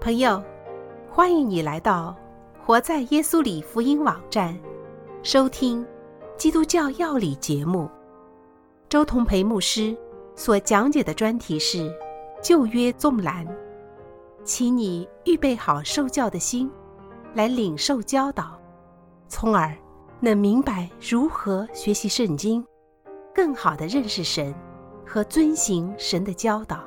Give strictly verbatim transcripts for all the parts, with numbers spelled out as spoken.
朋友，欢迎你来到活在耶稣里福音网站，收听基督教要理节目。周同培牧师所讲解的专题是旧约纵览，请你预备好受教的心，来领受教导，从而能明白如何学习圣经，更好地认识神和遵行神的教导。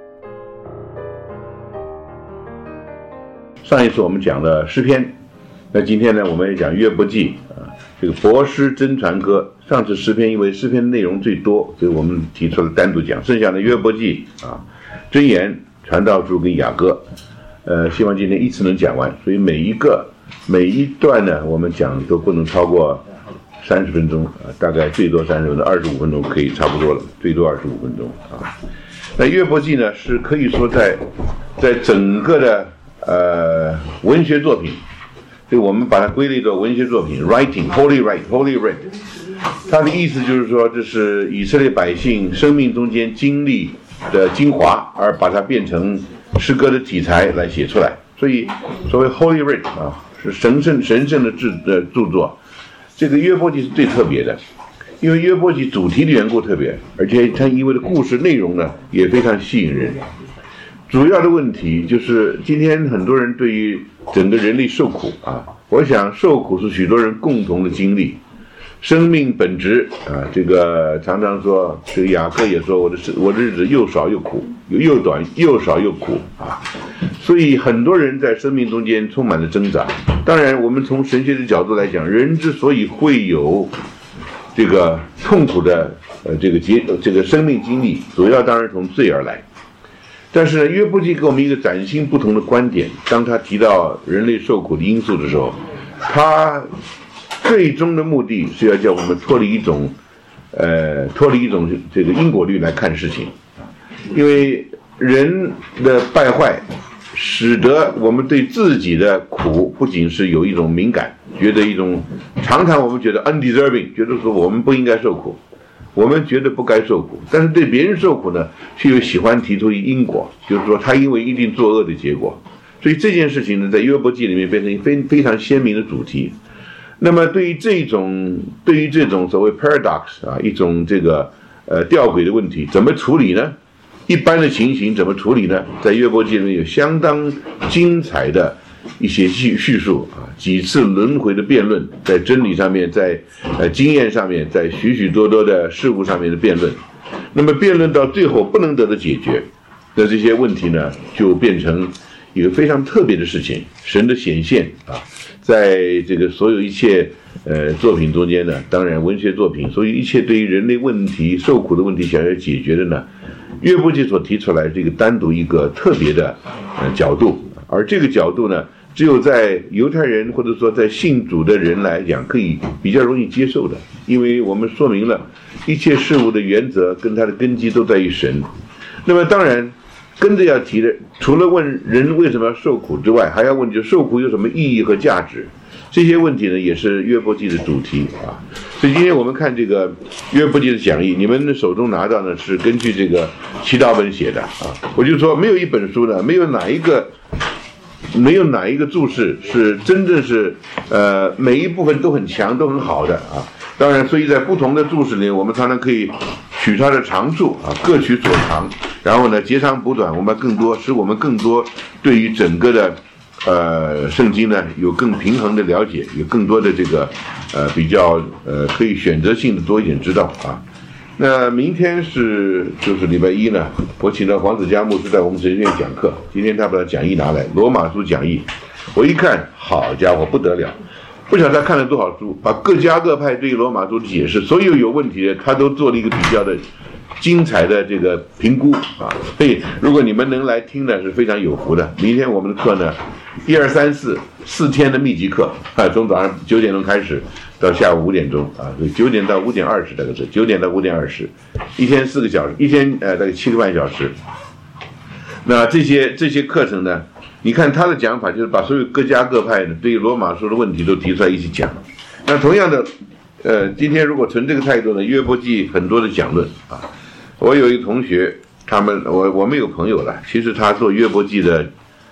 上一次我们讲了诗篇，那今天呢我们也讲约伯记啊，这个博诗真传歌。上次诗篇因为诗篇内容最多，所以我们提出了单独讲，剩下的约伯记啊、箴言、传道书跟雅歌，呃，希望今天一次能讲完。所以每一个每一段呢，我们讲都不能超过三十分钟啊，大概最多三十分钟，二十五分钟可以差不多了，最多二十五分钟啊。那约伯记呢，是可以说在在整个的呃文学作品，所以我们把它归类作文学作品 ，writing holy write holy write。它的意思就是说，这是以色列百姓生命中间经历的精华，而把它变成诗歌的题材来写出来。所以，所谓 Holy Writ 啊，是神圣神圣的著的著作。这个约伯记是最特别的，因为约伯记主题的缘故特别，而且它因为的故事内容呢也非常吸引人。主要的问题就是，今天很多人对于整个人类受苦啊，我想受苦是许多人共同的经历。生命本质啊，这个常常说，这个雅各也说，我的我的日子又少又苦，又短又少又苦啊，所以很多人在生命中间充满了挣扎。当然，我们从神学的角度来讲，人之所以会有这个痛苦的呃这个结这个生命经历，主要当然从罪而来。但是呢，约伯记给我们一个崭新不同的观点。当他提到人类受苦的因素的时候，他最终的目的是要叫我们脱离一种，呃，脱离一种这个因果律来看事情，因为人的败坏，使得我们对自己的苦不仅是有一种敏感，觉得一种常常我们觉得 undeserving， 觉得说我们不应该受苦，我们觉得不该受苦，但是对别人受苦呢，却又喜欢提出因果，就是说他因为一定作恶的结果，所以这件事情呢，在约伯记里面变成非非常鲜明的主题。那么对于这种对于这种所谓 paradox 啊，一种这个呃吊诡的问题，怎么处理呢？一般的情形怎么处理呢？在约伯记里面有相当精彩的一些叙叙述啊，几次轮回的辩论，在真理上面，在呃经验上面，在许许多多的事物上面的辩论。那么辩论到最后不能得到解决的这些问题呢，就变成一个非常特别的事情，神的显现啊。在这个所有一切呃作品中间呢，当然文学作品，所以一切对于人类问题受苦的问题想要解决的呢，约伯记所提出来这个单独一个特别的呃角度，而这个角度呢，只有在犹太人或者说在信主的人来讲，可以比较容易接受的，因为我们说明了一切事物的原则跟它的根基都在于神。那么当然跟着要提的，除了问人为什么要受苦之外，还要问就受苦有什么意义和价值，这些问题呢也是约伯记的主题啊。所以今天我们看这个约伯记的讲义，你们手中拿到呢是根据这个祈祷本写的啊。我就说没有一本书呢，没有哪一个没有哪一个注释是真正是呃每一部分都很强都很好的啊。当然，所以在不同的注释里，我们常常可以取它的长处啊，各取所长，然后呢截长补短，我们更多使我们更多对于整个的呃圣经呢有更平衡的了解，有更多的这个呃比较呃可以选择性的多一点知道啊。那明天是就是礼拜一呢，我请到黄子佳牧师在我们神学院讲课，今天他把他讲义拿来，罗马书讲义，我一看，好家伙不得了。不晓得他看了多少书，把各家各派对于罗马书的解释，所有有问题的他都做了一个比较的精彩的这个评估啊。所以如果你们能来听呢，是非常有福的。明天我们的课呢，一二三四四天的密集课啊，从早上九点钟开始到下午五点钟啊，所以九点到五点二十大概是九点到五点二十，一天四个小时，一天呃大概七个半小时。那这些这些课程呢？你看他的讲法，就是把所有各家各派的对于罗马书的问题都提出来一起讲。那同样的，呃，今天如果存这个态度呢，约伯记很多的讲论啊。我有一个同学，他们我我们有朋友了，其实他做约伯记的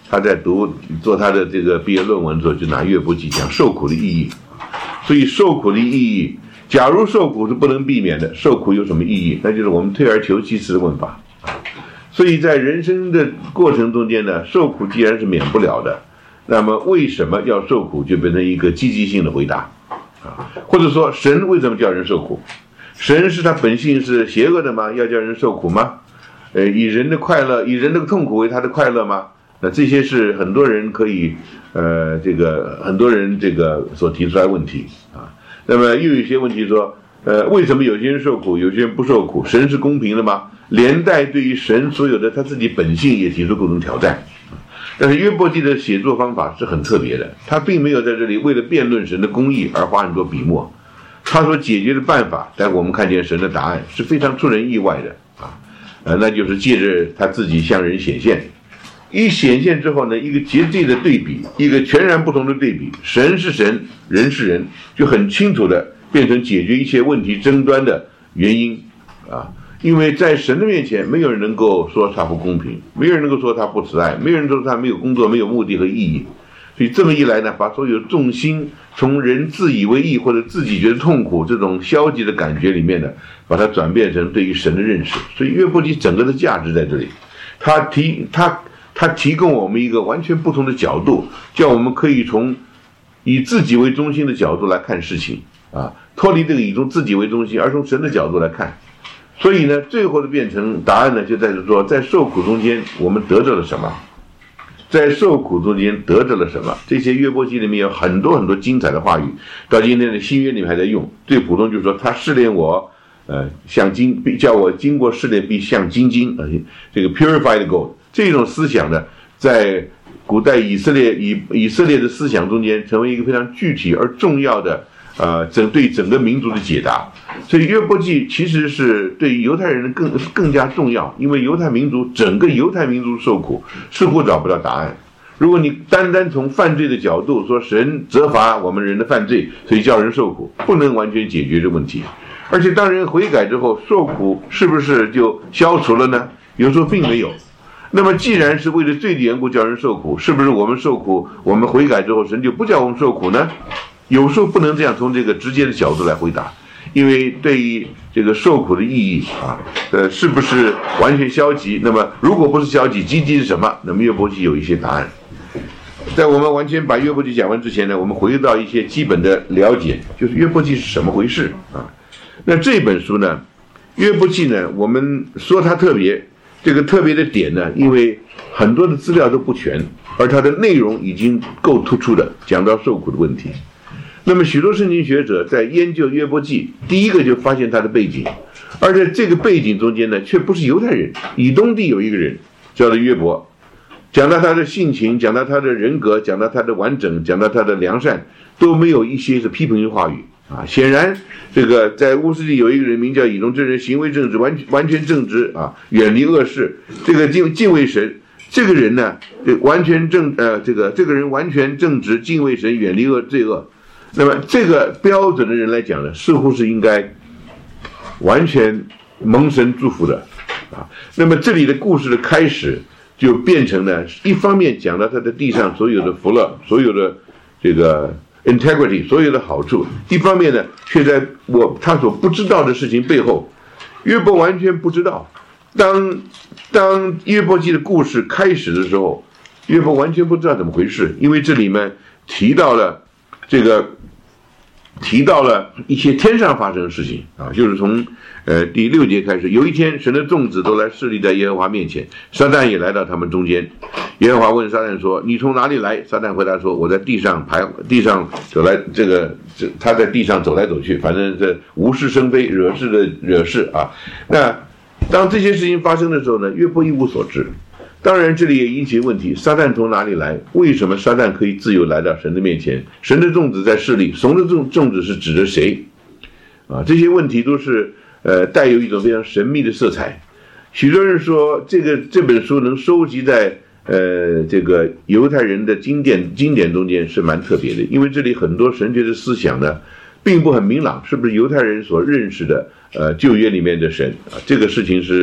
他在读做他的这个毕业论文的时候，就拿约伯记讲受苦的意义。所以受苦的意义，假如受苦是不能避免的，受苦有什么意义？那就是我们退而求其次的问法。所以在人生的过程中间呢，受苦既然是免不了的，那么为什么要受苦，就变成一个积极性的回答啊，或者说神为什么叫人受苦？神是他本性是邪恶的吗？要叫人受苦吗？呃，以人的快乐，以人的痛苦为他的快乐吗？那这些是很多人可以，呃，这个很多人这个所提出来的问题啊。那么又有一些问题说，呃，为什么有些人受苦，有些人不受苦？神是公平的吗？连带对于神所有的他自己本性也提出各种挑战。但是约伯记的写作方法是很特别的，他并没有在这里为了辩论神的公义而花很多笔墨，他所解决的办法，但我们看见神的答案是非常出人意外的啊，呃，那就是借着他自己向人显现，一显现之后呢，一个绝对的对比，一个全然不同的对比，神是神，人是人，就很清楚的变成解决一切问题争端的原因啊。因为在神的面前，没有人能够说他不公平，没有人能够说他不慈爱，没有人说他没有工作、没有目的和意义。所以这么一来呢，把所有重心从人自以为意或者自己觉得痛苦这种消极的感觉里面呢，把它转变成对于神的认识。所以约伯记整个的价值在这里，他提他他提供我们一个完全不同的角度，叫我们可以从以自己为中心的角度来看事情啊，脱离这个以从自己为中心，而从神的角度来看。所以呢，最后的变成答案呢，就在于说，在受苦中间我们得着了什么？在受苦中间得着了什么？这些约伯记里面有很多很多精彩的话语，到今天的新约里面还在用。最普通就是说，他试炼我，呃，像金，叫我经过试炼必像金晶，呃，这个 purified gold 这种思想呢，在古代以色列以以色列的思想中间，成为一个非常具体而重要的。呃，整对整个民族的解答，所以约伯记其实是对于犹太人更更加重要，因为犹太民族整个犹太民族受苦，似乎找不到答案。如果你单单从犯罪的角度说神责罚我们人的犯罪，所以叫人受苦，不能完全解决这个问题。而且当人悔改之后，受苦是不是就消除了呢？有时候并没有。那么既然是为了罪的缘故叫人受苦，是不是我们受苦，我们悔改之后神就不叫我们受苦呢？有时候不能这样从这个直接的角度来回答，因为对于这个受苦的意义啊，呃，是不是完全消极？那么如果不是消极，积极是什么？那么约伯记有一些答案。在我们完全把约伯记讲完之前呢，我们回到一些基本的了解，就是约伯记是什么回事啊？那这本书呢，约伯记呢，我们说它特别，这个特别的点呢，因为很多的资料都不全，而它的内容已经够突出的，讲到受苦的问题。那么许多圣经学者在研究约伯记，第一个就发现他的背景，而在这个背景中间呢，却不是犹太人，以东地有一个人叫做约伯，讲到他的性情，讲到他的人格，讲到他的完整，讲到他的良善，都没有一些是批评性话语啊。显然，这个在乌斯地有一个人名叫以东，这人行为正直，完完全正直啊，远离恶事，这个敬敬畏神。这个人呢，完全正呃，这个这个人完全正直，敬畏神，远离恶罪恶。那么这个标准的人来讲呢，似乎是应该完全蒙神祝福的啊。那么这里的故事的开始就变成了，一方面讲到他在地上所有的福乐，所有的这个 integrity， 所有的好处；一方面呢，却在我他所不知道的事情背后，约伯完全不知道。当当约伯记的故事开始的时候，约伯完全不知道怎么回事，因为这里面提到了这个。提到了一些天上发生的事情啊，就是从呃第六节开始，有一天神的众子都来侍立在耶和华面前，撒旦也来到他们中间。耶和华问撒旦说：“你从哪里来？”撒旦回答说：“我在地上徘地上走来，这个这他在地上走来走去，反正这无事生非，惹事的惹事啊。”那当这些事情发生的时候呢，约伯一无所知。当然，这里也引起问题：撒旦从哪里来？为什么撒旦可以自由来到神的面前？神的众子在侍立，神的众众子是指着谁？啊，这些问题都是呃带有一种非常神秘的色彩。许多人说，这个这本书能收集在呃这个犹太人的经典经典中间是蛮特别的，因为这里很多神学的思想呢，并不很明朗，是不是犹太人所认识的呃旧约里面的神啊？这个事情是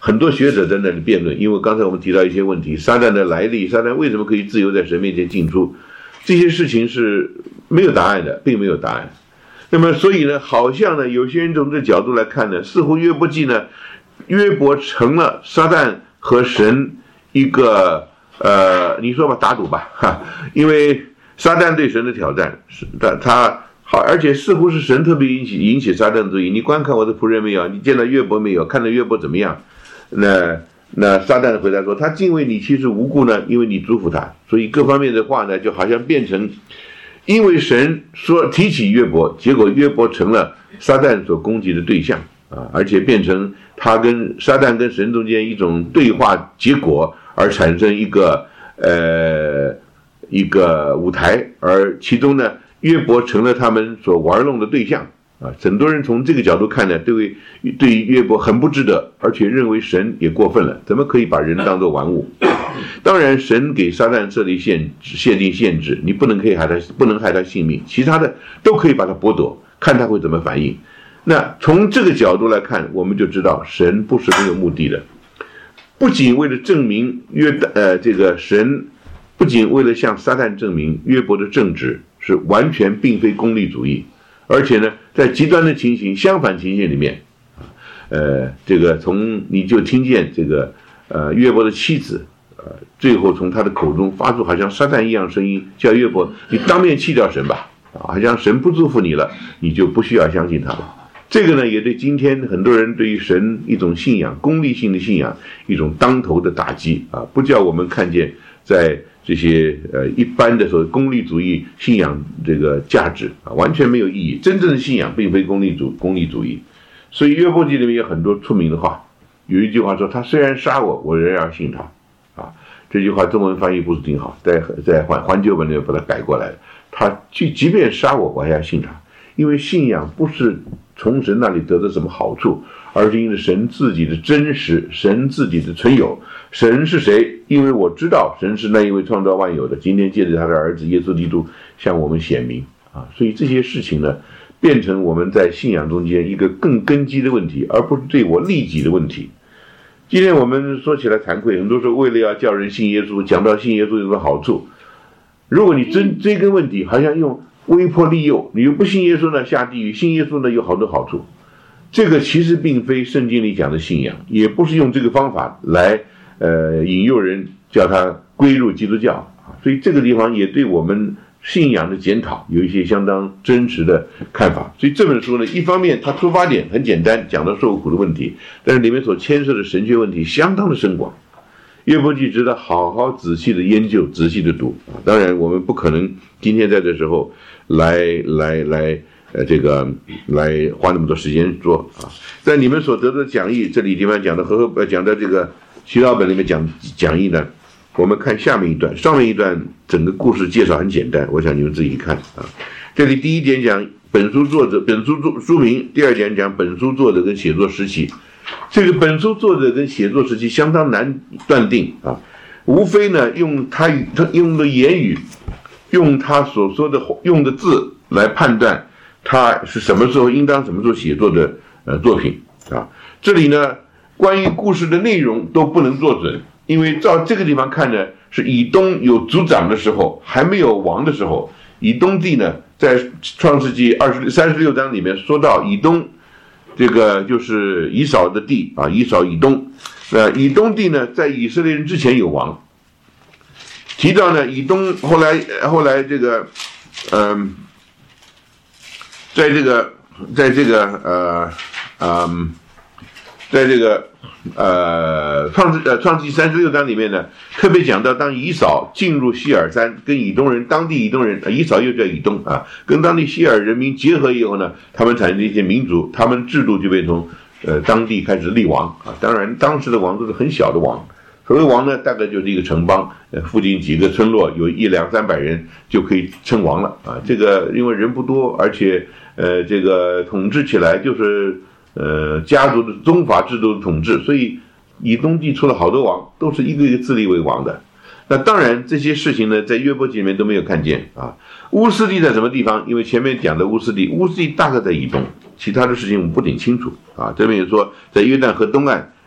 很多学者在那里辩论，因为刚才我们提到一些问题，撒旦的来历，撒旦为什么可以自由在神面前进出，这些事情是没有答案的，并没有答案。那么所以呢，好像呢，有些人从这角度来看呢，似乎约伯记呢，约伯成了撒旦和神一个呃，你说吧，打赌吧，哈，因为撒旦对神的挑战是他他好，而且似乎是神特别引起引起撒旦注意，你观看我的仆人没有？你见到约伯没有？看到约伯怎么样？那那撒旦的回答说，他敬畏你其实无故呢，因为你祝福他，所以各方面的话呢，就好像变成。因为神说提起约伯，结果约伯成了撒旦所攻击的对象啊，而且变成他跟撒旦跟神中间一种对话结果，而产生一个呃一个舞台，而其中呢，约伯成了他们所玩弄的对象啊。很多人从这个角度看呢，对对约伯很不值得，而且认为神也过分了，怎么可以把人当作玩物？当然，神给撒旦设立限限定限制，你不能可以害他，不能害他性命，其他的都可以把他剥夺，看他会怎么反应。那从这个角度来看，我们就知道神不是没有目的的，不仅为了证明约呃这个神，不仅为了向撒旦证明约伯的正直是完全并非功利主义，而且呢，在极端的情形相反情形里面，呃，这个从你就听见这个呃约伯的妻子。呃，最后从他的口中发出好像撒旦一样声音，叫约伯，你当面弃掉神吧，啊，好像神不祝福你了，你就不需要相信他了。这个呢，也对今天很多人对于神一种信仰、功利性的信仰一种当头的打击啊，不叫我们看见在这些呃一般的所谓功利主义信仰这个价值啊，完全没有意义。真正的信仰并非功利主功利主义，所以约伯记里面有很多出名的话，有一句话说：“他虽然杀我，我仍然要信他。”啊，这句话中文翻译不是挺好，在在环环球本里面把它改过来了。他即即便杀我，我还要信他，因为信仰不是从神那里得到什么好处，而是因为神自己的真实，神自己的存有。神是谁？因为我知道神是那一位创造万有的，今天借着他的儿子耶稣基督向我们显明啊，所以这些事情呢，变成我们在信仰中间一个更根基的问题，而不是对我利己的问题。今天我们说起来惭愧，很多时候为了要叫人信耶稣，讲到信耶稣有什么好处，如果你真追根问底，好像用威迫利诱，你又不信耶稣呢下地狱，信耶稣呢有好多好处，这个其实并非圣经里讲的信仰，也不是用这个方法来呃引诱人叫他归入基督教，所以这个地方也对我们信仰的检讨有一些相当真实的看法。所以这本书呢，一方面它出发点很简单，讲到受苦的问题，但是里面所牵涉的神学问题相当的深广，约伯记值得好好仔细的研究，仔细的读啊。当然我们不可能今天在这时候来来来呃这个来花那么多时间做啊。在你们所得的讲义，这里地方讲的和合呃讲的这个祈祷本里面讲讲义呢，我们看下面一段，上面一段整个故事介绍很简单，我想你们自己看啊。这里第一点讲本书作者、本书作书名，第二点讲本书作者跟写作时期。这个本书作者跟写作时期相当难断定啊，无非呢用他他用的言语，用他所说的用的字来判断他是什么时候应当什么时候写作的呃作品啊。这里呢关于故事的内容都不能做准。因为照这个地方看呢，是以东有族长的时候，还没有王的时候，以东地呢，在创世纪二十三十六章里面说到以东，这个就是以扫的地啊，以扫以东，呃，以东地呢，在以色列人之前有王，提到呢，以东后来后来这个，嗯、呃，在这个在这个呃嗯，在这个。呃，创世呃创世纪三十六章里面呢，特别讲到当以扫进入希尔山，跟以东人当地以东人，呃、以扫又叫以东啊，跟当地希尔人民结合以后呢，他们产生一些民族，他们制度就被从呃当地开始立王啊。当然，当时的王都是很小的王，所谓王呢，大概就是一个城邦，呃，附近几个村落有一两三百人就可以称王了啊。这个因为人不多，而且呃这个统治起来就是。呃，家族的宗法制度的统治，所以以东地出了好多王，都是一个一个自立为王的。那当然这些事情呢，在约伯记里面都没有看见啊。乌斯地在什么地方？因为前面讲的乌斯地，乌斯地大概在以东，其他的事情我们不顶清楚啊。这边也说在约旦河东岸，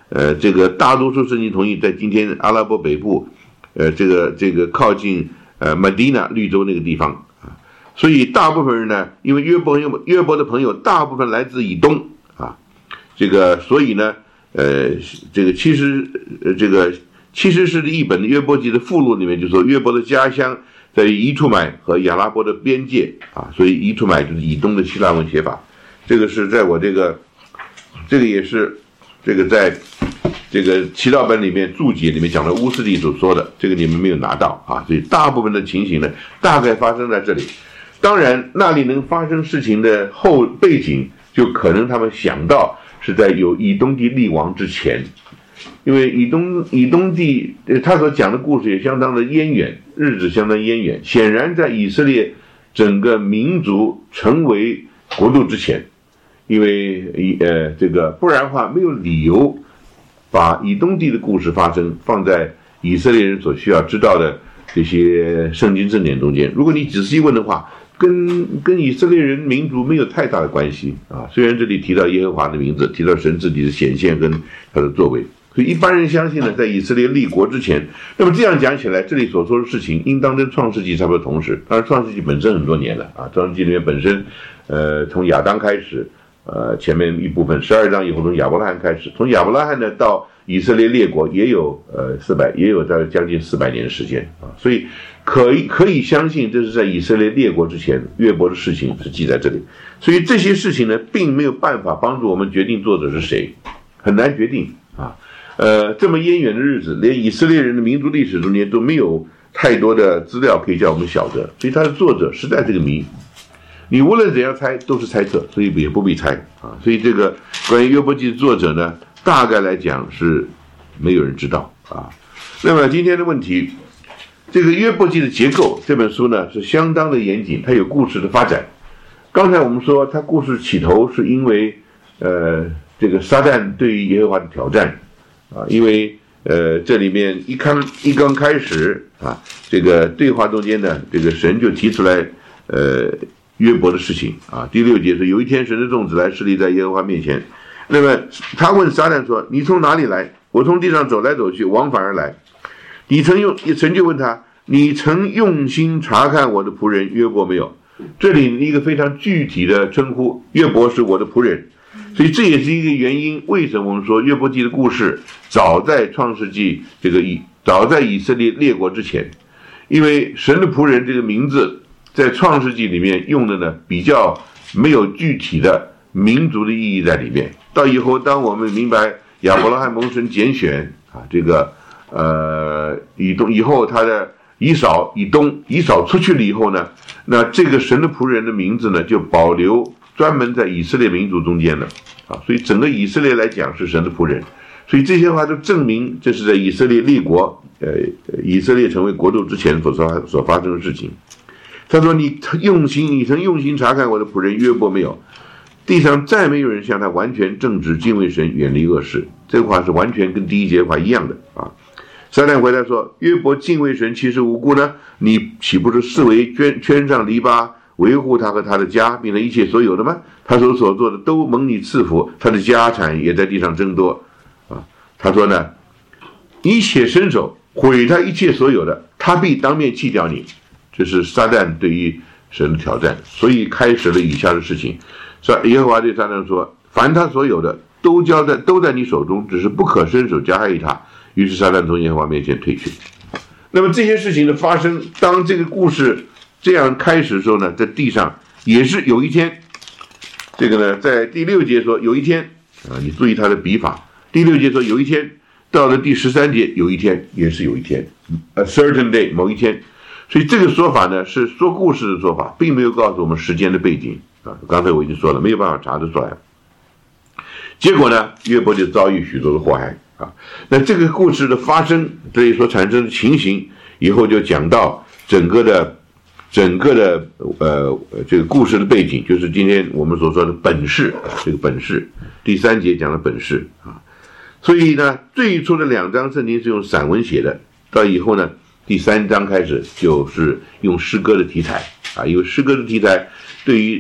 呃，这个大多数圣经同意在今天阿拉伯北部，呃，这个这个靠近呃 Medina 绿洲那个地方啊，所以大部分人呢，因为约伯约伯的朋友大部分来自以东啊，这个所以呢，呃，这个其实呃这个其实是一本约伯记的附录里面就说约伯的家乡在于伊图买和亚拉伯的边界啊，所以伊图买就是以东的希腊文写法。这个是在我这个，这个也是这个在这个祈祷本里面注解里面讲的乌斯地所说的，这个你们没有拿到啊，所以大部分的情形呢，大概发生在这里。当然，那里能发生事情的后背景，就可能他们想到是在有以东地立王之前。因为以东以东地，他所讲的故事也相当的渊远，日子相当渊远。显然，在以色列整个民族成为国度之前，因为呃这个不然的话没有理由把以东地的故事发生放在以色列人所需要知道的这些圣经正典中间。如果你仔细问的话，跟跟以色列人民族没有太大的关系啊。虽然这里提到耶和华的名字，提到神自己的显现跟他的作为。所以一般人相信呢，在以色列立国之前，那么这样讲起来，这里所说的事情应当跟创世纪差不多同时。当然，创世纪本身很多年了啊，创世纪里面本身，呃，从亚当开始，呃，前面一部分十二章以后从亚伯拉罕开始，从亚伯拉罕呢到以色列列国也有呃四百，也有在将近四百年的时间啊，所以可以可以相信这是在以色列列国之前，约伯的事情是记在这里。所以这些事情呢，并没有办法帮助我们决定作者是谁，很难决定啊。呃，这么渊远的日子，连以色列人的民族历史中间都没有太多的资料可以叫我们晓得，所以他的作者实在这个谜，你无论怎样猜都是猜测，所以也不必猜啊。所以这个关于约伯记的作者呢，大概来讲是没有人知道啊。那么今天的问题，这个约伯记的结构，这本书呢是相当的严谨，它有故事的发展。刚才我们说，它故事起头是因为呃这个撒旦对于耶和华的挑战。啊，因为呃，这里面一刚一刚开始啊，这个对话中间呢，这个神就提出来呃约伯的事情啊。第六节说，有一天神的众子来侍立在耶和华面前，那么他问撒旦说：“你从哪里来？”我从地上走来走去，往返而来。你曾用神就问他：“你曾用心查看我的仆人约伯没有？”这里一个非常具体的称呼，约伯是我的仆人。所以这也是一个原因，为什么我们说约伯记的故事早在创世纪这个以早在以色列列国之前，因为神的仆人这个名字在创世纪里面用的呢比较没有具体的民族的意义在里面。到以后当我们明白亚伯拉罕蒙神拣选啊，这个呃以东以后他的以扫以东以扫出去了以后呢，那这个神的仆人的名字呢就保留。专门在以色列民族中间的啊，所以整个以色列来讲是神的仆人，所以这些话都证明这是在以色列立国，呃，以色列成为国度之前所所所发生的事情。他说：“你用心，你曾用心查看我的仆人约伯没有？地上再没有人像他完全正直、敬畏神、远离恶事。”这个话是完全跟第一节话一样的啊。撒旦回答说：“约伯敬畏神，其实无辜呢？你岂不是视为圈圈上篱笆？”维护他和他的家，并且一切所有的吗？他所所做的都蒙你赐福，他的家产也在地上增多。啊，他说呢，你且伸手毁他一切所有的，他必当面弃掉你。这是撒旦对于神的挑战，所以开始了以下的事情。耶和华对撒旦说：“凡他所有的都交在都在你手中，只是不可伸手加害他。”于是撒旦从耶和华面前退去。那么这些事情的发生，当这个故事这样开始的时候呢，在地上也是有一天，这个呢，在第六节说有一天啊，你注意他的笔法。第六节说有一天，到了第十三节有一天，也是有一天 ，a certain day 某一天。所以这个说法呢是说故事的说法，并没有告诉我们时间的背景啊。刚才我已经说了，没有办法查得出来。结果呢，约伯就遭遇许多的祸害啊。那这个故事的发生，这里所产生的情形，以后就讲到整个的。整个的呃这个故事的背景，就是今天我们所说的本事，这个本事，第三节讲的本事啊。所以呢，最初的两章圣经是用散文写的，到以后呢，第三章开始就是用诗歌的题材啊，因为诗歌的题材对于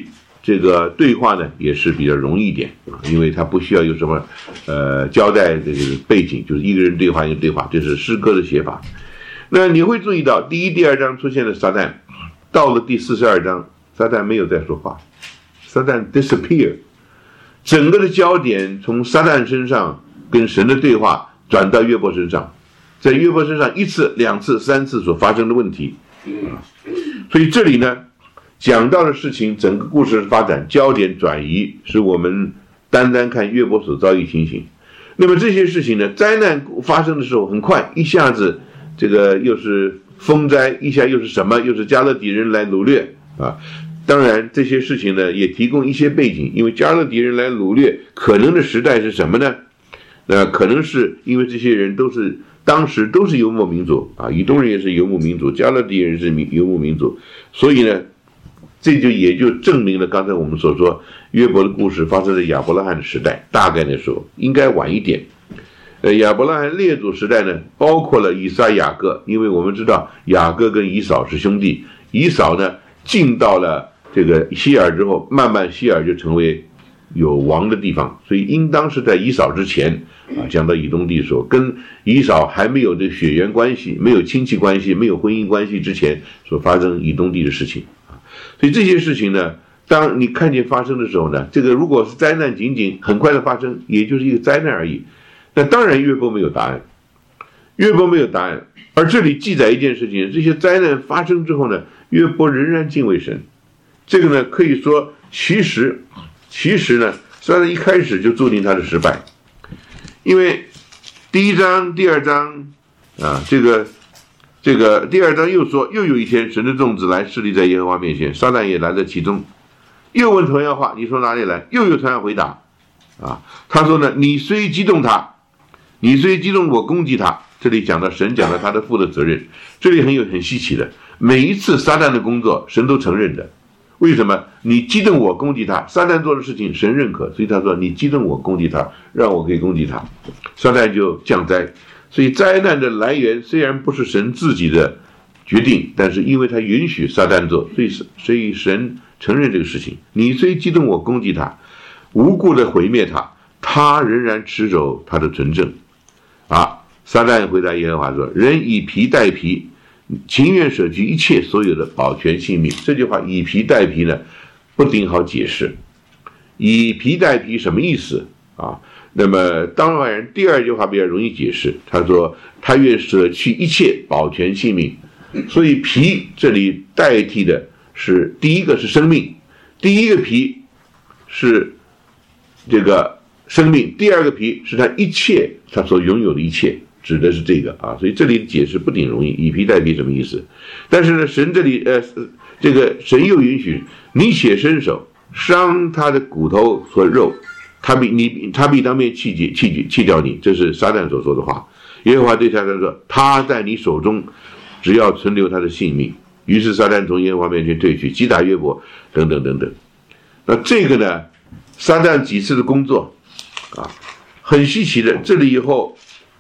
这个对话呢也是比较容易一点啊，因为他不需要有什么呃交代这个背景，就是一个人对话一个对话，这是诗歌的写法。那你会注意到第一、第二章出现了撒旦，到了第四十二章，撒旦没有再说话，撒旦 disappear， 整个的焦点从撒旦身上跟神的对话转到约伯身上，在约伯身上一次、两次、三次所发生的问题，所以这里呢讲到的事情，整个故事的发展焦点转移，是我们单单看约伯所遭遇情形。那么这些事情呢，灾难发生的时候很快，一下子这个又是风灾，一下又是什么，又是加勒底人来掳掠啊。当然这些事情呢也提供一些背景，因为加勒底人来掳掠可能的时代是什么呢？那可能是因为这些人都是当时都是游牧民族啊，以东人也是游牧民族，加勒底人是游牧民族，所以呢这就也就证明了刚才我们所说约伯的故事发生在亚伯拉罕的时代，大概那时候应该晚一点。呃，亚伯拉罕列祖时代呢，包括了以撒、雅各，因为我们知道雅各跟以扫是兄弟，以扫呢进到了这个西珥之后，慢慢西珥就成为有王的地方，所以应当是在以扫之前啊，讲到以东地的时候，跟以扫还没有这血缘关系、没有亲戚关系、没有婚姻关系之前所发生以东地的事情。所以这些事情呢，当你看见发生的时候呢，这个如果是灾难仅仅很快的发生，也就是一个灾难而已。那当然约伯没有答案，约伯没有答案。而这里记载一件事情，这些灾难发生之后呢，约伯仍然敬畏神。这个呢可以说其实其实呢撒旦一开始就注定他的失败，因为第一章第二章啊，这个这个第二章又说，又有一天神的众子来侍立在耶和华面前，撒旦也来在其中，又问同样话，你从哪里来？又有同样回答啊，他说呢，你虽激动他，你虽激动我攻击他。这里讲到神讲到他的父的责任，这里很有很稀奇的，每一次撒旦的工作神都承认的。为什么？你激动我攻击他，撒旦做的事情神认可，所以他说你激动我攻击他，让我可以攻击他，撒旦就降灾。所以灾难的来源虽然不是神自己的决定，但是因为他允许撒旦做，所以所以神承认这个事情。你虽激动我攻击他，无故的毁灭他，他仍然持守他的纯正。啊，撒旦回答耶和华说：人以皮代皮，情愿舍弃一切所有的保全性命。这句话以皮代皮呢，不顶好解释。以皮代皮什么意思啊？那么当然第二句话比较容易解释，他说他愿舍弃一切保全性命。所以皮这里代替的是第一个是生命，第一个皮是这个生命，第二个皮是他一切他所拥有的一切，指的是这个啊。所以这里的解释不顶容易，以皮代皮什么意思？但是呢，神这里呃这个神又允许你且伸手伤他的骨头和肉，他必你他必当面弃绝弃绝弃掉你，这是撒旦所说的话。耶和华对撒旦说：他在你手中，只要存留他的性命。于是撒旦从耶和华面前退去，击打约伯，等等等等。那这个呢，撒旦几次的工作啊，很稀奇的。这里以后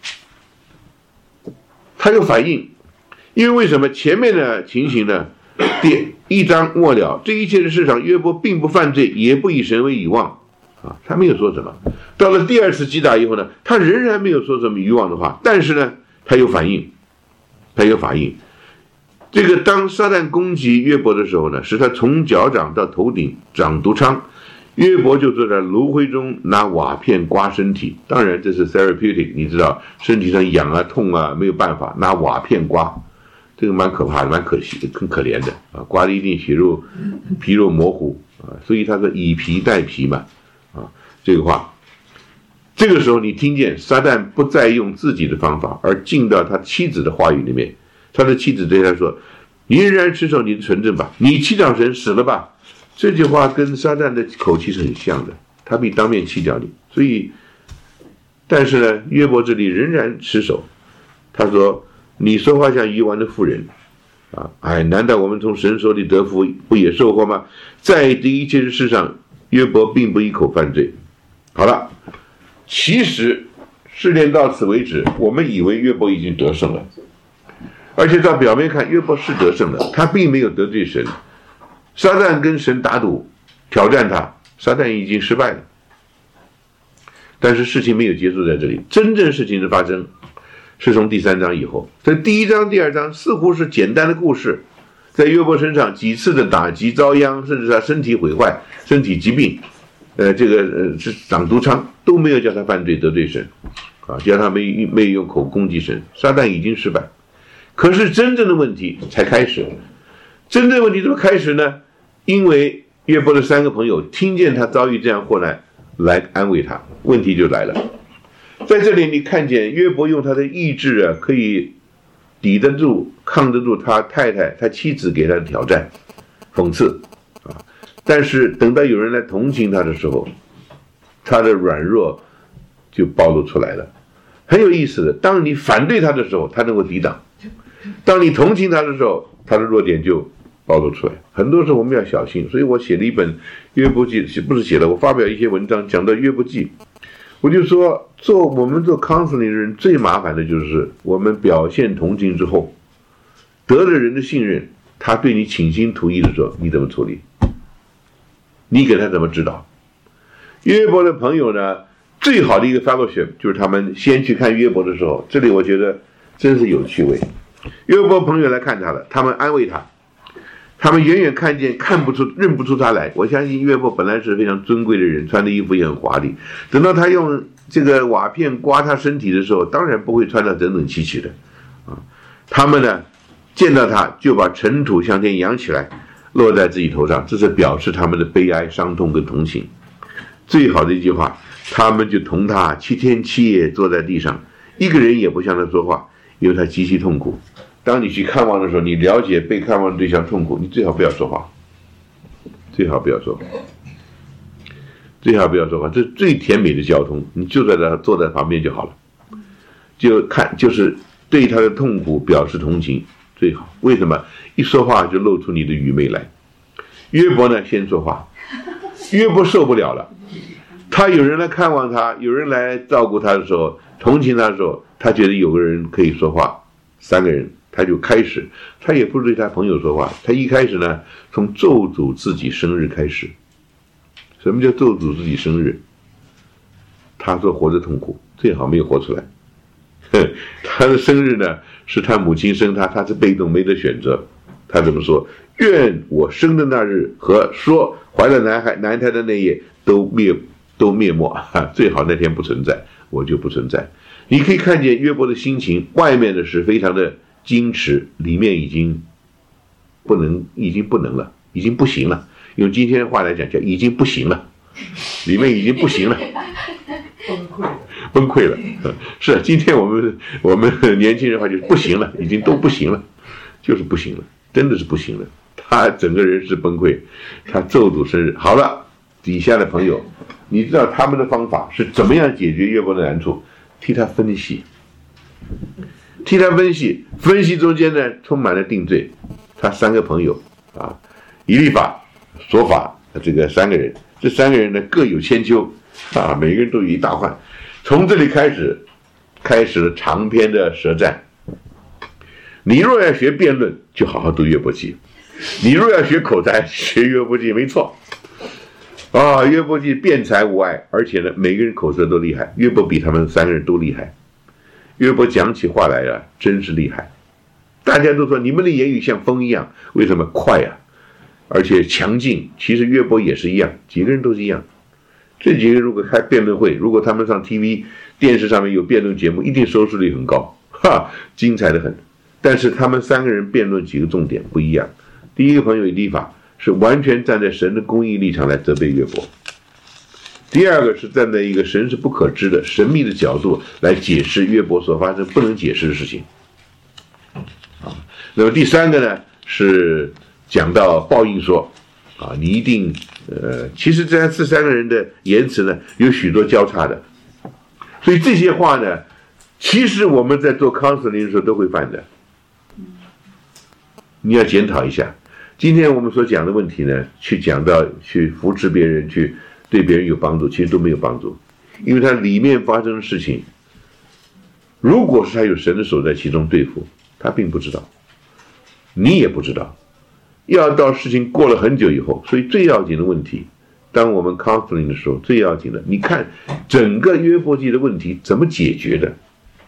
他有反应，因为为什么前面的情形呢？第一章末了，这一切的事上，约伯并不犯罪，也不以神为遗忘啊，他没有说什么。到了第二次击打以后呢，他仍然没有说什么遗忘的话，但是呢，他有反应，他有反应。这个当撒旦攻击约伯的时候呢，使他从脚掌到头顶长毒疮，约伯就坐在炉灰中拿瓦片刮身体。当然这是 therapeutic， 你知道身体上痒啊痛啊没有办法，拿瓦片刮，这个蛮可怕的，蛮可惜的，很可怜的啊，刮的一定血肉皮肉模糊啊，所以他说以皮代皮嘛啊，这个话。这个时候你听见撒旦不再用自己的方法，而进到他妻子的话语里面。他的妻子对他说：你仍然持守你的纯正吧，你弃掉神死了吧。这句话跟撒旦的口气是很像的，他必当面弃掉你。所以但是呢，约伯这里仍然持守，他说你说话像愚顽的妇人啊！哎，难道我们从神手里得福不也受祸吗？在第一切事上，约伯并不一口犯罪。好了，其实试炼到此为止，我们以为约伯已经得胜了，而且照表面看，约伯是得胜的，他并没有得罪神。撒旦跟神打赌， 挑战他，撒旦已经失败了。但是事情没有结束在这里，真正事情的发生是从第三章以后。在第一章、第二章似乎是简单的故事，在约伯身上几次的打击、遭殃，甚至他身体毁坏、身体疾病，呃，这个呃是长毒疮，都没有叫他犯罪得罪神，啊，叫他没没有用口攻击神。撒旦已经失败，可是真正的问题才开始。真正问题怎么开始呢？因为约伯的三个朋友听见他遭遇这样祸难，来安慰他，问题就来了。在这里你看见约伯用他的意志啊，可以抵得住、抗得住他太太、他妻子给他的挑战、讽刺啊。但是等到有人来同情他的时候，他的软弱就暴露出来了。很有意思的，当你反对他的时候，他能够抵挡；当你同情他的时候，他的弱点就暴露出来。很多时候我们要小心，所以我写了一本约伯记，不是写了，我发表一些文章讲到约伯记。我就说，做我们做 counseling 的人最麻烦的就是我们表现同情之后，得了人的信任，他对你倾心吐意的时候，你怎么处理？你给他怎么指导？约伯的朋友呢，最好的一个 fellowship 就是他们先去看约伯的时候，这里我觉得真是有趣味。约伯朋友来看他了，他们安慰他，他们远远看见，看不出，认不出他来。我相信约伯本来是非常尊贵的人，穿的衣服也很华丽。等到他用这个瓦片刮他身体的时候，当然不会穿得整整齐齐的啊。他们呢，见到他就把尘土向天扬起来，落在自己头上，这是表示他们的悲哀、伤痛跟同情。最好的一句话，他们就同他七天七夜坐在地上，一个人也不向他说话，因为他极其痛苦。当你去看望的时候，你了解被看望的对象痛苦，你最好不要说话，最好不要说话，最好不要说话，这是最甜美的交通。你就在那坐在旁边就好了，就看，就是对他的痛苦表示同情最好。为什么？一说话就露出你的愚昧来。约伯呢，先说话，约伯受不了了。他有人来看望他，有人来照顾他的时候，同情他的时候，他觉得有个人可以说话，三个人。他就开始，他也不是对他朋友说话，他一开始呢，从咒诅自己生日开始。什么叫咒诅自己生日？他说活着痛苦，最好没有活出来。他的生日呢，是他母亲生他，他是被动没得选择。他怎么说？愿我生的那日和说怀了男孩男胎的那夜都灭都灭没，最好那天不存在，我就不存在。你可以看见约伯的心情，外面的是非常的矜持，里面已经不能，已经不能了，已经不行了。用今天的话来讲，叫已经不行了，里面已经不行了， 崩溃， 崩溃了。是，今天我们我们年轻人话就是不行了，已经都不行了，就是不行了，真的是不行了。他整个人是崩溃，他咒诅生日。好了，底下的朋友，你知道他们的方法是怎么样解决约伯的难处？替他分析。替他分析，分析中间呢充满了定罪。他三个朋友啊，以利法、索法，这个三个人，这三个人呢各有千秋啊，每个人都有一大块。从这里开始，开始了长篇的舌战。你若要学辩论，就好好读约伯记；你若要学口才，学约伯记没错。啊，约伯记辩才无碍，而且呢，每个人口舌都厉害，约伯比他们三个人都厉害。约伯讲起话来啊，真是厉害。大家都说你们的言语像风一样，为什么？快啊，而且强劲。其实约伯也是一样，几个人都是一样。这几个人如果开辩论会，如果他们上 T V 电视上面有辩论节目，一定收视率很高，哈，精彩的很。但是他们三个人辩论几个重点不一样。第一个朋友以利法是完全站在神的公义立场来责备约伯。第二个是站在一个神是不可知的神秘的角度来解释约伯所发生不能解释的事情。啊，那么第三个呢是讲到报应说，啊，你一定呃，其实这这三个人的言辞呢有许多交叉的，所以这些话呢，其实我们在做 counseling 的时候都会犯的。你要检讨一下，今天我们所讲的问题呢，去讲到去扶持别人，去对别人有帮助，其实都没有帮助，因为它里面发生的事情，如果是他有神的手在其中对付，他并不知道，你也不知道，要到事情过了很久以后，所以最要紧的问题当我们 counseling 的时候，最要紧的，你看整个约伯记的问题怎么解决的？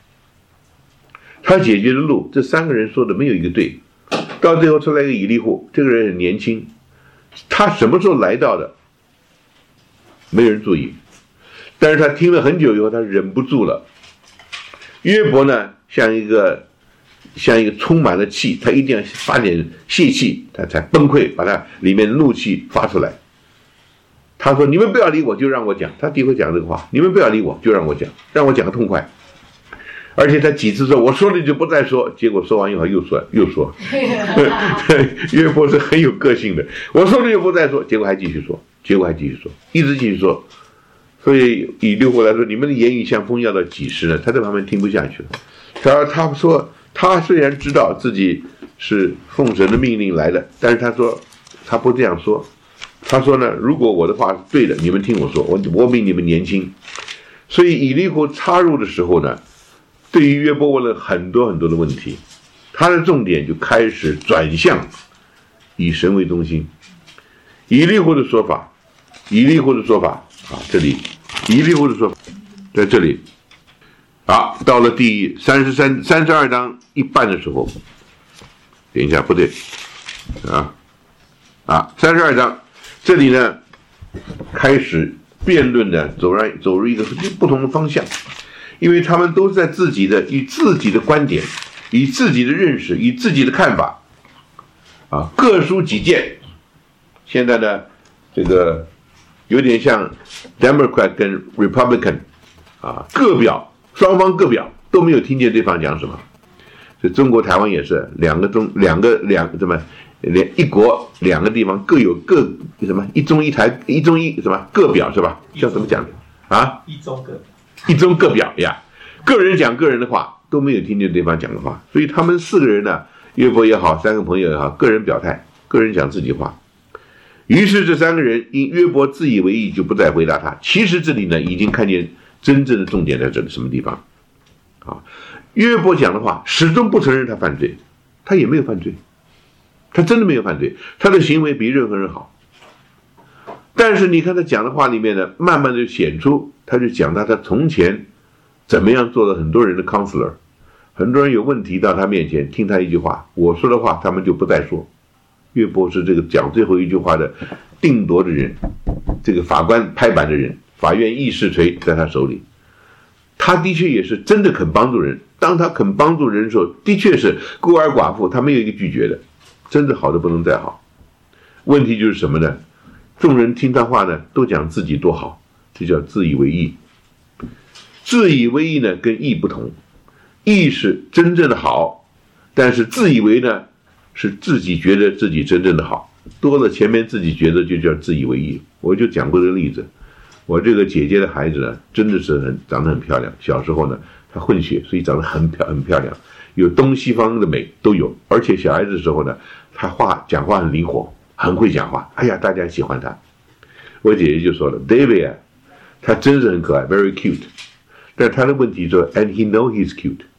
他解决的路，这三个人说的没有一个对。到最后出来一个以利户，这个人很年轻，他什么时候来到的？没人注意，但是他听了很久以后，他忍不住了。约伯呢，像一个像一个充满了气，他一定要发点泄气，他才崩溃，把他里面的怒气发出来。他说：“你们不要理我，就让我讲。”他第一回讲这个话：“你们不要理我，就让我讲，让我讲个痛快。”而且他几次说：“我说了就不再说。”结果说完以后又说又说。约伯是很有个性的，我说了就不再说，结果还继续说，结果还继续说，一直继续说。所以以利户来说，你们的言语像风要到几时呢？他在旁边听不下去了。他他说，他虽然知道自己是奉神的命令来的，但是他说他不这样说。他说呢，如果我的话是对的，你们听我说，我我比你们年轻。所以以利户插入的时候呢，对于约伯问了很多很多的问题，他的重点就开始转向以神为中心。以利户的说法，以利户的说法啊，这里以利户的说法在这里啊，到了第三十三、三十二章一半的时候，等一下，不对啊啊，三十二章这里呢，开始辩论的走入走入一个不同的方向，因为他们都是在自己的以自己的观点、以自己的认识、以自己的看法啊，各抒己见。现在呢，这个有点像 Democrat 跟 Republican 啊，各表，双方各表，都没有听见对方讲什么。所以中国台湾也是两个中两个两个什么连一国两个地方各有各什么一中一台一中一什么各表是吧？叫怎么讲的啊？ 一中各一中各表呀，个人讲个人的话，都没有听见对方讲的话，所以他们四个人呢，约伯也好，三个朋友也好，个人表态，个人讲自己话。于是这三个人因约伯自以为意，就不再回答他。其实这里呢，已经看见真正的重点在这里什么地方啊？约伯讲的话始终不承认他犯罪，他也没有犯罪，他真的没有犯罪，他的行为比任何人好。但是你看他讲的话里面呢，慢慢的显出，他就讲到他从前怎么样做了很多人的 counselor， 很多人有问题到他面前，听他一句话，我说的话他们就不再说。约伯是这个讲最后一句话的定夺的人，这个法官拍板的人，法院议事锤在他手里。他的确也是真的肯帮助人，当他肯帮助人的时候，的确是孤儿寡妇他没有一个拒绝的，真的好的不能再好。问题就是什么呢？众人听他话呢，都讲自己多好，这叫自以为意。自以为意呢，跟义不同，义是真正的好，但是自以为呢，是自己觉得自己真正的好，多了前面自己觉得就叫自以为意。我就讲过这个例子，我这个姐姐的孩子呢，真的是很长得很漂亮，小时候呢，她混血，所以长得很漂很漂亮，有东西方的美都有，而且小孩子的时候呢，她话讲话很灵活，很会讲话，哎呀，大家喜欢她。我姐姐就说了 ，David 啊，他真是很可爱 ，very cute， 但他的问题说 ，and he knows he's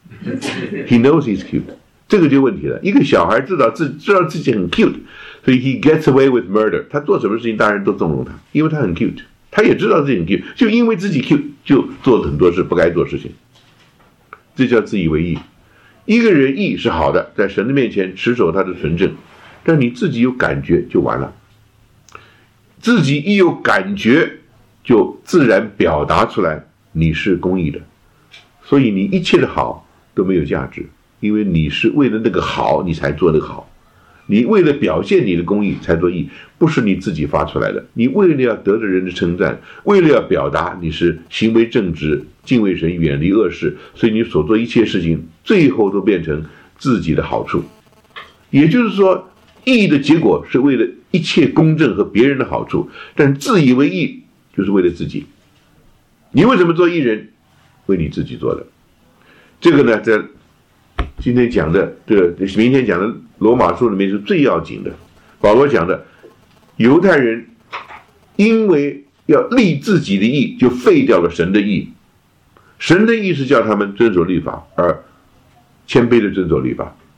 cute，he knows he's cute。这个就问题了，一个小孩知道自知道自己很 cute， 所以 he gets away with murder， 他做什么事情大人都纵容他，因为他很 cute， 他也知道自己很 cute， 就因为自己 cute 就做了很多事不该做事情，这叫自以为意。一个人义是好的，在神的面前持守他的纯正，但你自己有感觉就完了，自己一有感觉就自然表达出来你是公义的，所以你一切的好都没有价值。因为你是为了那个好你才做那个好，你为了表现你的公义才做义，不是你自己发出来的，你为了要得着人的称赞，为了要表达你是行为正直，敬畏神，远离恶事，所以你所做一切事情最后都变成自己的好处。也就是说，义的结果是为了一切公正和别人的好处，但自以为义就是为了自己。你为什么做义人？为你自己做的。这个呢，在今天讲的这个明天讲的罗马书里面是最要紧的。保罗讲的，犹太人因为要立自己的义，就废掉了神的义。神的义是叫他们遵守律法，而谦卑的遵守律法。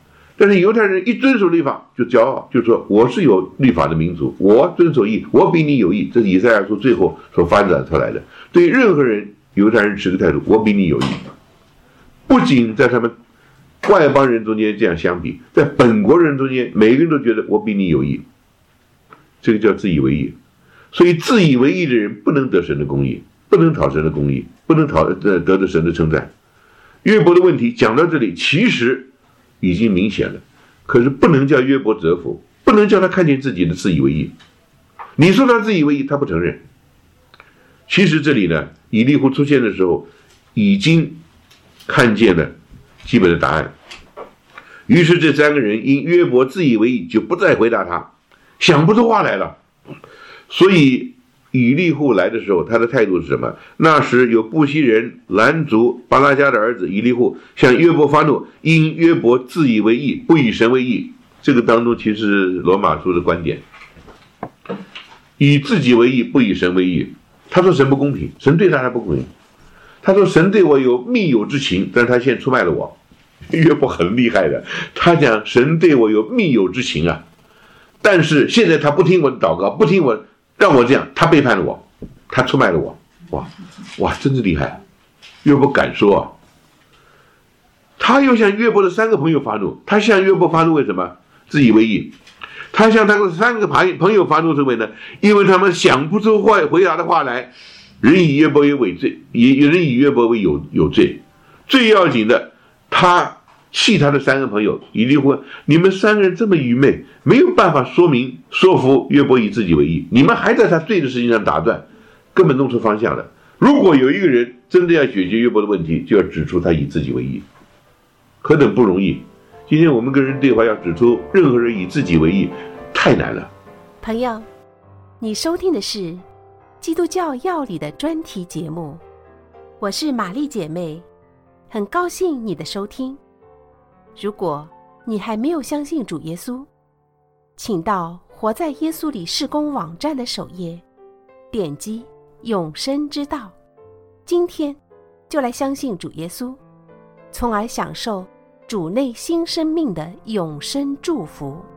但是犹太人一遵守律法就骄傲，就说我是有律法的民族，我遵守义，我比你有义。这是以赛亚书最后所发展出来的。对于任何人，犹太人持个态度，我比你有义。不仅在他们外邦人中间这样相比，在本国人中间，每个人都觉得我比你有义，这个叫自以为义。所以自以为义的人不能得神的公义，不能讨神的公义，不能讨得得到神的称赞。约伯的问题讲到这里，其实已经明显了，可是不能叫约伯折服，不能叫他看见自己的自以为义。你说他自以为义，他不承认。其实这里呢，以利户出现的时候，已经看见了基本的答案。于是这三个人因约伯自以为义，就不再回答他，想不出话来了。所以以利户来的时候，他的态度是什么？那时有布西人兰族巴拉加的儿子以利户向约伯发怒，因约伯自以为义，不以神为义。这个当中其实是罗马书的观点，以自己为义，不以神为义。他说神不公平，神对他还不公平。他说神对我有密友之情，但是他现在出卖了我。约伯很厉害的，他讲神对我有密友之情啊，但是现在他不听我的祷告，不听我，让我这样，他背叛了我，他出卖了我。哇哇，真是厉害！约伯敢说啊。他又向约伯的三个朋友发怒，他向约伯发怒为什么？自以为义。他向他的三个朋友发怒是为呢？因为他们想不出话回答的话来。人以约伯为伪罪，也人以约伯为有有罪。最要紧的，他气他的三个朋友以利户，你们三个人这么愚昧，没有办法说明说服约伯以自己为义，你们还在他罪的事情上打转，根本弄出方向了。如果有一个人真的要解决约伯的问题，就要指出他以自己为义，何等不容易！今天我们跟人对话，要指出任何人以自己为义，太难了。 朋友，你收听的是基督教要理的专题节目，我是玛丽姐妹，很高兴你的收听。如果你还没有相信主耶稣，请到活在耶稣里事工网站的首页，点击永生之道，今天就来相信主耶稣，从而享受主内新生命的永生祝福。